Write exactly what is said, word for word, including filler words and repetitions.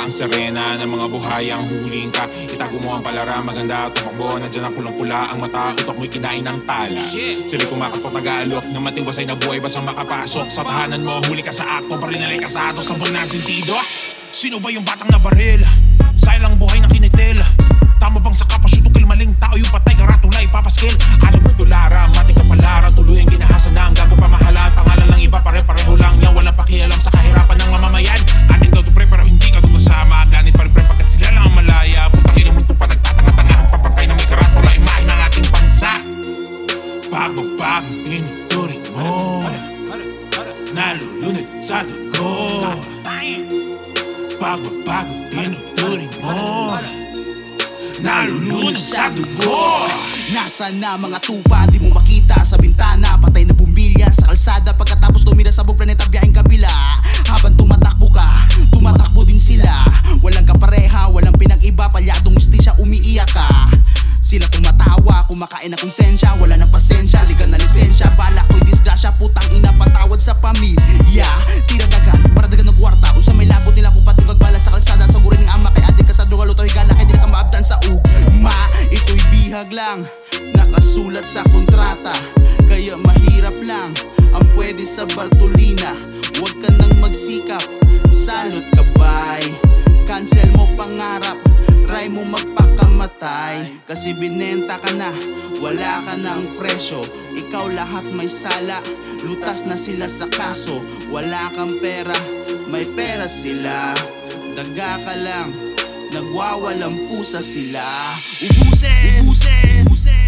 Ang serena ng mga buhayang huling ka. Itago mo ang palara, maganda tumakbo. Nandiyan ang pulang-pula ang mata, utok mo'y kinain ng tala. Sili kumakapot nag-aalok ng matiwasay na buhay, basang makapasok sa tahanan mo. Huli ka sa akto, parinalay ka sa ato, sabon ng sentido. Sino ba yung batang nabaril? Sayang lang buhay ng kinitil. Tama bang sa kapasyutukil maling tao yung patay karatulay papaskil? Ano ba tulara, matik ka palara, tuloy ang ginahasa na ang gago pamahalaan. Pangalan lang iba, pare-pareho lang yan, walang pakialam sa kahirapan ng mamamayan. Ating daw to pre pero hindi ka to kasama, ganit pa rin pre pagkat sila lang ang malaya. Putang ina mo to pa nagtatanga-tangahan papantay na may karatula, imahe ng ating bansa. Bago-bago tinuturing mo, nalulunod sa dugo. Bago-bago tinuturing mo, nalulunod sa dugo. Nasaan na mga tupa, di mo makita sa bintana. Patay na bumbilya sa kalsada, pagkatapos tumira sa buong planeta biyaheng kabila. Habang tumatakbo ka, tumatakbo din sila. Walang kapareha, walang pinag-iba, palyadong ustisya, umiiyak ka. Sila tumatawa, kumakain na konsensya, wala ng pasensya, ligal na lisensya. Bala ko'y disgrasya, putang ina, patawad sa pamilya. Tira dagan, para dagan ng kwarta, unsa may labot nila kupat yung kagbala sa kalsada. Sagurin ng ama kay adik ka sa duga, luto higala kay di na ka maabdan sa ugma. Ito'y bihag lang, nakasulat sa kontrata, kaya mahirap lang ang pwede sa Bartolina. Huwag ka nang magsikap, salot ka bay, cancel mo pangarap, try mo magpakamatay. Kasi binenta ka na, wala ka ng presyo. Ikaw lahat may sala, lutas na sila sa kaso. Wala kang pera, may pera sila. Daga ka lang, nagwawalang pusa sila. Ubusin, ubusin, ubusin.